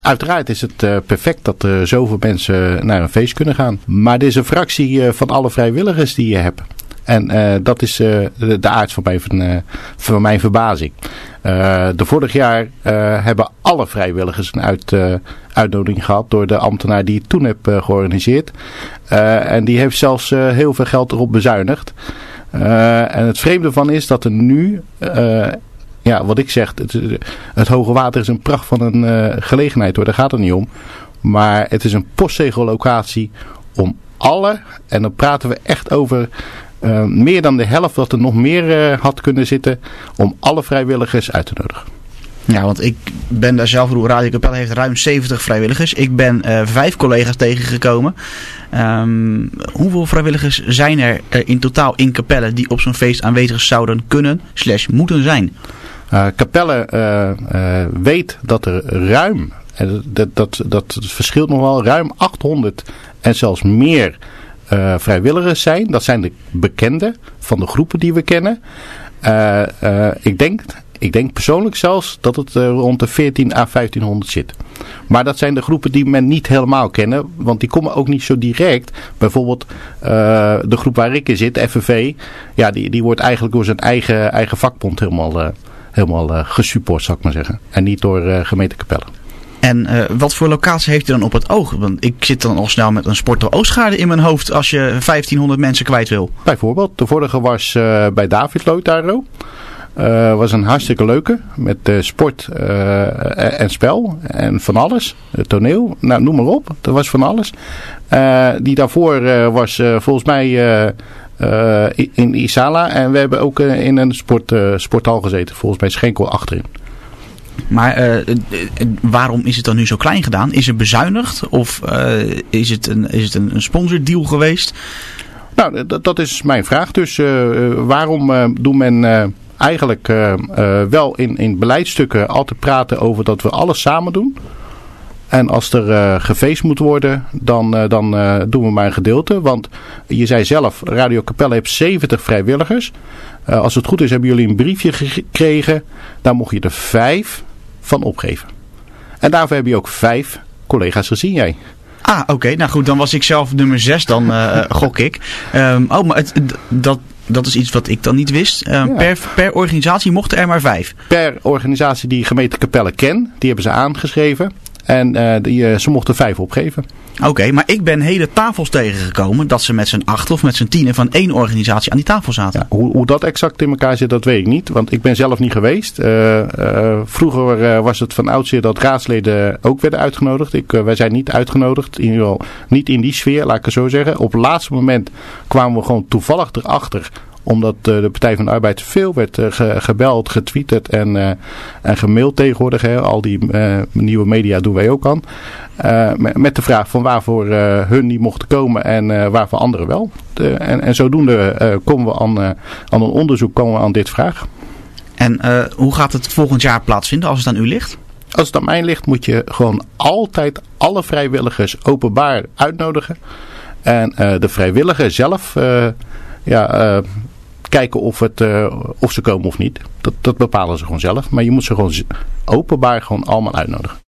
Uiteraard is het perfect dat er zoveel mensen naar een feest kunnen gaan. Maar dit is een fractie van alle vrijwilligers die je hebt. En dat is de aard van mijn verbazing. De vorig jaar hebben alle vrijwilligers een uitnodiging gehad door de ambtenaar die het toen heeft georganiseerd. En die heeft zelfs heel veel geld erop bezuinigd. En het vreemde van is dat er nu... wat ik zeg, het hoge water is een pracht van een gelegenheid hoor, daar gaat het niet om. Maar het is een postzegellocatie om alle, en dan praten we echt over meer dan de helft dat er nog meer had kunnen zitten, om alle vrijwilligers uit te nodigen. Ja, want ik ben daar zelf, Radio Capelle heeft ruim 70 vrijwilligers. Ik ben 5 collega's tegengekomen. Hoeveel vrijwilligers zijn er in totaal in Capelle die op zo'n feest aanwezig zouden kunnen / moeten zijn? Capelle weet dat er ruim, en dat verschilt nog wel, ruim 800 en zelfs meer vrijwilligers zijn. Dat zijn de bekende van de groepen die we kennen. Ik denk persoonlijk zelfs dat het rond de 14 à 1500 zit. Maar dat zijn de groepen die men niet helemaal kennen. Want die komen ook niet zo direct. Bijvoorbeeld de groep waar ik in zit, FNV. Ja, die wordt eigenlijk door zijn eigen vakbond helemaal gesupport, zou ik maar zeggen. En niet door gemeente Capelle. En wat voor locatie heeft u dan op het oog? Want ik zit dan al snel met een Sporter Oostgaarde in mijn hoofd als je 1500 mensen kwijt wil. Bijvoorbeeld, de vorige was bij David Lotaro. Was een hartstikke leuke. Met sport en spel. En van alles. Toneel. Nou, noem maar op. Dat was van alles. Die daarvoor was volgens mij in Isala. En we hebben ook in een sporthal gezeten. Volgens mij Schenkel achterin. Maar waarom is het dan nu zo klein gedaan? Is het bezuinigd? Of is het een sponsordeal geweest? Nou, dat is mijn vraag. Dus waarom doet men eigenlijk wel in beleidsstukken altijd praten over dat we alles samen doen? En als er gefeest moet worden, dan doen we maar een gedeelte. Want je zei zelf, Radio Capelle heeft 70 vrijwilligers. Als het goed is, hebben jullie een briefje gekregen. Daar mocht je er 5 van opgeven. En daarvoor heb je ook 5 collega's gezien, jij. Ah, oké. Nou goed, dan was ik zelf nummer 6, dan gok ik. Maar dat is iets wat ik dan niet wist. Per organisatie mochten er maar 5. Per organisatie die gemeente Capelle kent, die hebben ze aangeschreven. En ze mochten 5 opgeven. Oké, maar ik ben hele tafels tegengekomen dat ze met z'n 8 of met z'n 10 van 1 organisatie aan die tafel zaten. Ja, hoe dat exact in elkaar zit, dat weet ik niet. Want ik ben zelf niet geweest. Vroeger was het van oudsher dat raadsleden ook werden uitgenodigd. Wij zijn niet uitgenodigd. In ieder geval niet in die sfeer, laat ik het zo zeggen. Op het laatste moment kwamen we gewoon toevallig erachter, omdat de Partij van de Arbeid veel werd gebeld, getweeterd en gemaild tegenwoordig. Hè. Al die nieuwe media doen wij ook aan. Met de vraag van waarvoor hun niet mochten komen en waarvoor anderen wel. En zodoende komen we aan een onderzoek, komen we aan dit vraag. En hoe gaat het volgend jaar plaatsvinden als het aan u ligt? Als het aan mij ligt moet je gewoon altijd alle vrijwilligers openbaar uitnodigen. En de vrijwilliger zelf kijken of ze komen of niet. Dat bepalen ze gewoon zelf. Maar je moet ze gewoon openbaar gewoon allemaal uitnodigen.